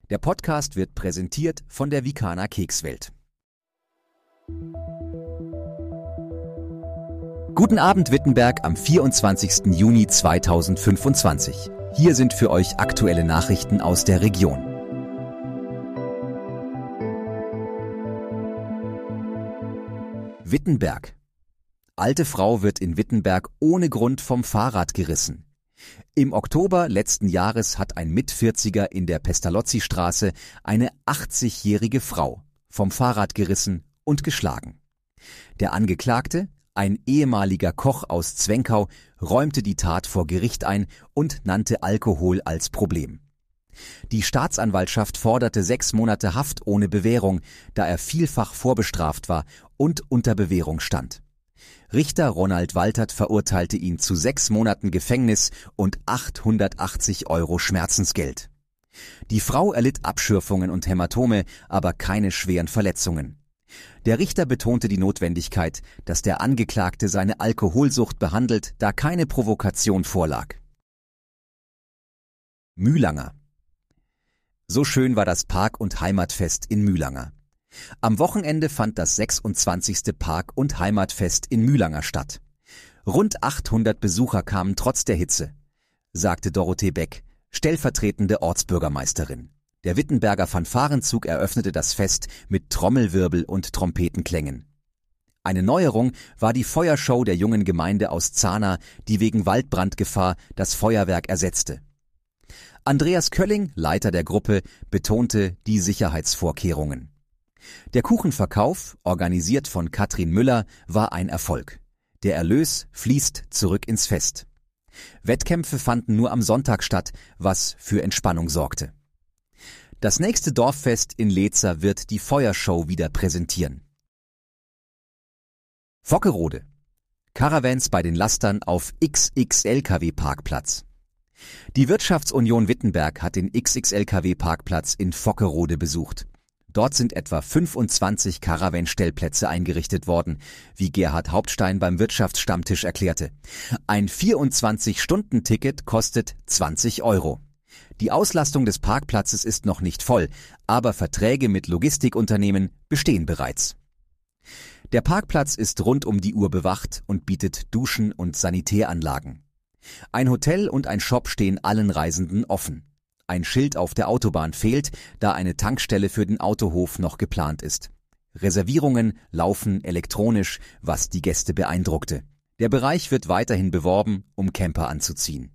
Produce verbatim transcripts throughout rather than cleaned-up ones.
Der Podcast wird präsentiert von der Vikana Kekswelt. Guten Abend Wittenberg am vierundzwanzigsten Juni zweitausendfünfundzwanzig. Hier sind für euch aktuelle Nachrichten aus der Region. Wittenberg. Alte Frau wird in Wittenberg ohne Grund vom Fahrrad gerissen. Im Oktober letzten Jahres hat ein Mitvierziger in der Pestalozzi-Straße eine achtzigjährige Frau vom Fahrrad gerissen und geschlagen. Der Angeklagte, ein ehemaliger Koch aus Zwenkau, räumte die Tat vor Gericht ein und nannte Alkohol als Problem. Die Staatsanwaltschaft forderte sechs Monate Haft ohne Bewährung, da er vielfach vorbestraft war und unter Bewährung stand. Richter Ronald Waltert verurteilte ihn zu sechs Monaten Gefängnis und achthundertachtzig Euro Schmerzensgeld. Die Frau erlitt Abschürfungen und Hämatome, aber keine schweren Verletzungen. Der Richter betonte die Notwendigkeit, dass der Angeklagte seine Alkoholsucht behandelt, da keine Provokation vorlag. Mühlanger. So schön war das Park- und Heimatfest in Mühlanger. Am Wochenende fand das sechsundzwanzigste Park- und Heimatfest in Mühlanger statt. Rund achthundert Besucher kamen trotz der Hitze, sagte Dorothee Beck, stellvertretende Ortsbürgermeisterin. Der Wittenberger Fanfarenzug eröffnete das Fest mit Trommelwirbel und Trompetenklängen. Eine Neuerung war die Feuershow der jungen Gemeinde aus Zahna, die wegen Waldbrandgefahr das Feuerwerk ersetzte. Andreas Kölling, Leiter der Gruppe, betonte die Sicherheitsvorkehrungen. Der Kuchenverkauf, organisiert von Katrin Müller, war ein Erfolg. Der Erlös fließt zurück ins Fest. Wettkämpfe fanden nur am Sonntag statt, was für Entspannung sorgte. Das nächste Dorffest in Leetzer wird die Feuershow wieder präsentieren. Vockerode. Caravans bei den Lastern auf X X L K W-Parkplatz. Die Wirtschaftsunion Wittenberg hat den X X L K W-Parkplatz in Vockerode besucht. Dort sind etwa fünfundzwanzig Caravan-Stellplätze eingerichtet worden, wie Gerhard Hauptstein beim Wirtschaftsstammtisch erklärte. Ein vierundzwanzig-Stunden-Ticket kostet zwanzig Euro. Die Auslastung des Parkplatzes ist noch nicht voll, aber Verträge mit Logistikunternehmen bestehen bereits. Der Parkplatz ist rund um die Uhr bewacht und bietet Duschen und Sanitäranlagen. Ein Hotel und ein Shop stehen allen Reisenden offen. Ein Schild auf der Autobahn fehlt, da eine Tankstelle für den Autohof noch geplant ist. Reservierungen laufen elektronisch, was die Gäste beeindruckte. Der Bereich wird weiterhin beworben, um Camper anzuziehen.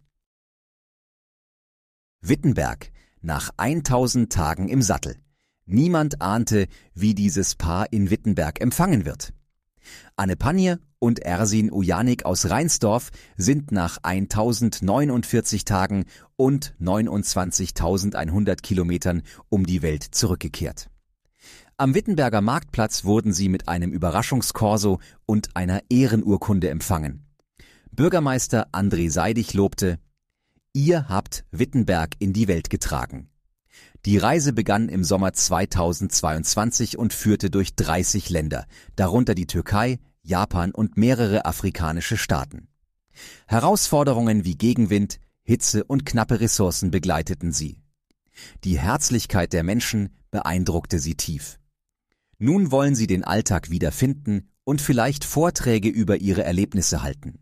Wittenberg, nach tausend Tagen im Sattel. Niemand ahnte, wie dieses Paar in Wittenberg empfangen wird. Anne Panier und Ersin Ujanik aus Reinsdorf sind nach tausendneunundvierzig Tagen und neunundzwanzigtausendeinhundert Kilometern um die Welt zurückgekehrt. Am Wittenberger Marktplatz wurden sie mit einem Überraschungskorso und einer Ehrenurkunde empfangen. Bürgermeister André Seidig lobte: Ihr habt Wittenberg in die Welt getragen. Die Reise begann im Sommer zweitausendzweiundzwanzig und führte durch dreißig Länder, darunter die Türkei, Japan und mehrere afrikanische Staaten. Herausforderungen wie Gegenwind, Hitze und knappe Ressourcen begleiteten sie. Die Herzlichkeit der Menschen beeindruckte sie tief. Nun wollen sie den Alltag wiederfinden und vielleicht Vorträge über ihre Erlebnisse halten.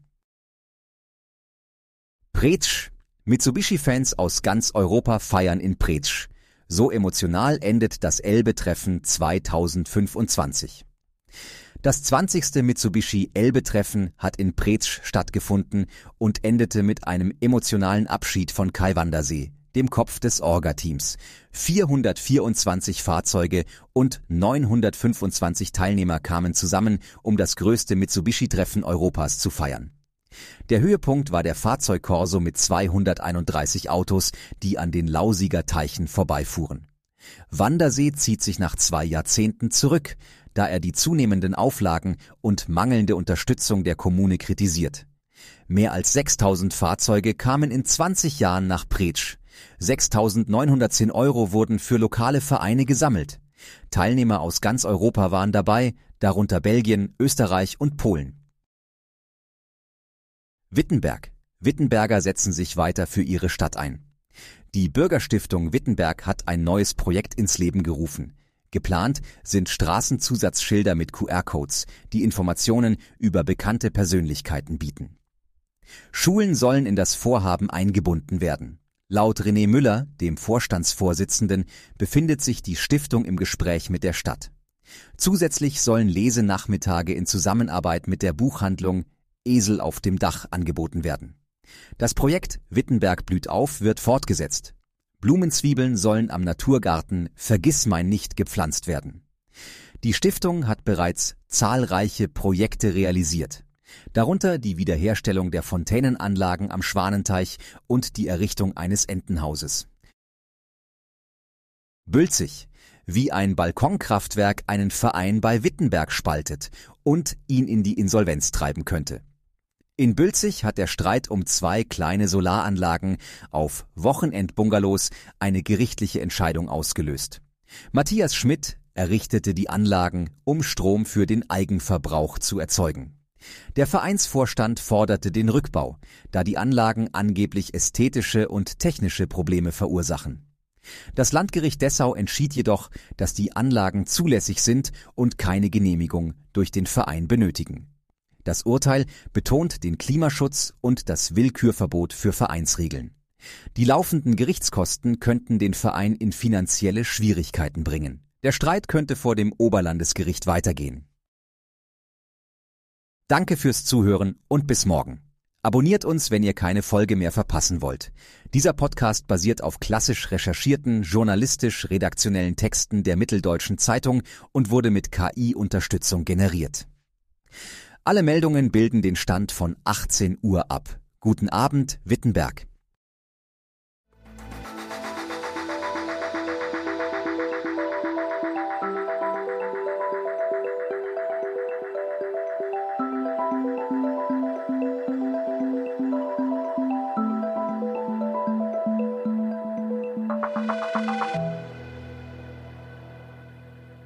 Pretzsch. Mitsubishi-Fans aus ganz Europa feiern in Pretzsch. So emotional endet das Elbe-Treffen zweitausendfünfundzwanzig. Das zwanzigste Mitsubishi-Elbe-Treffen hat in Pretzsch stattgefunden und endete mit einem emotionalen Abschied von Kai Wandersee, dem Kopf des Orga-Teams. vierhundertvierundzwanzig Fahrzeuge und neunhundertfünfundzwanzig Teilnehmer kamen zusammen, um das größte Mitsubishi-Treffen Europas zu feiern. Der Höhepunkt war der Fahrzeugkorso mit zweihunderteinunddreißig Autos, die an den Lausiger Teichen vorbeifuhren. Wandersee zieht sich nach zwei Jahrzehnten zurück, da er die zunehmenden Auflagen und mangelnde Unterstützung der Kommune kritisiert. Mehr als sechstausend Fahrzeuge kamen in zwanzig Jahren nach Pretzsch. sechstausendneunhundertzehn Euro wurden für lokale Vereine gesammelt. Teilnehmer aus ganz Europa waren dabei, darunter Belgien, Österreich und Polen. Wittenberg. Wittenberger setzen sich weiter für ihre Stadt ein. Die Bürgerstiftung Wittenberg hat ein neues Projekt ins Leben gerufen. Geplant sind Straßenzusatzschilder mit Q R-Codes, die Informationen über bekannte Persönlichkeiten bieten. Schulen sollen in das Vorhaben eingebunden werden. Laut René Müller, dem Vorstandsvorsitzenden, befindet sich die Stiftung im Gespräch mit der Stadt. Zusätzlich sollen Lesenachmittage in Zusammenarbeit mit der Buchhandlung Esel auf dem Dach angeboten werden. Das Projekt Wittenberg blüht auf wird fortgesetzt. Blumenzwiebeln sollen am Naturgarten Vergissmeinnicht gepflanzt werden. Die Stiftung hat bereits zahlreiche Projekte realisiert, darunter die Wiederherstellung der Fontänenanlagen am Schwanenteich und die Errichtung eines Entenhauses. Bülzig, wie ein Balkonkraftwerk einen Verein bei Wittenberg spaltet und ihn in die Insolvenz treiben könnte. In Bülzig hat der Streit um zwei kleine Solaranlagen auf Wochenendbungalows eine gerichtliche Entscheidung ausgelöst. Matthias Schmidt errichtete die Anlagen, um Strom für den Eigenverbrauch zu erzeugen. Der Vereinsvorstand forderte den Rückbau, da die Anlagen angeblich ästhetische und technische Probleme verursachen. Das Landgericht Dessau entschied jedoch, dass die Anlagen zulässig sind und keine Genehmigung durch den Verein benötigen. Das Urteil betont den Klimaschutz und das Willkürverbot für Vereinsregeln. Die laufenden Gerichtskosten könnten den Verein in finanzielle Schwierigkeiten bringen. Der Streit könnte vor dem Oberlandesgericht weitergehen. Danke fürs Zuhören und bis morgen. Abonniert uns, wenn ihr keine Folge mehr verpassen wollt. Dieser Podcast basiert auf klassisch recherchierten, journalistisch-redaktionellen Texten der Mitteldeutschen Zeitung und wurde mit K I-Unterstützung generiert. Alle Meldungen bilden den Stand von achtzehn Uhr ab. Guten Abend, Wittenberg.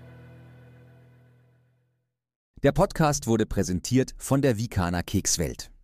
Der Podcast wurde präsentiert von der Vikaner Kekswelt.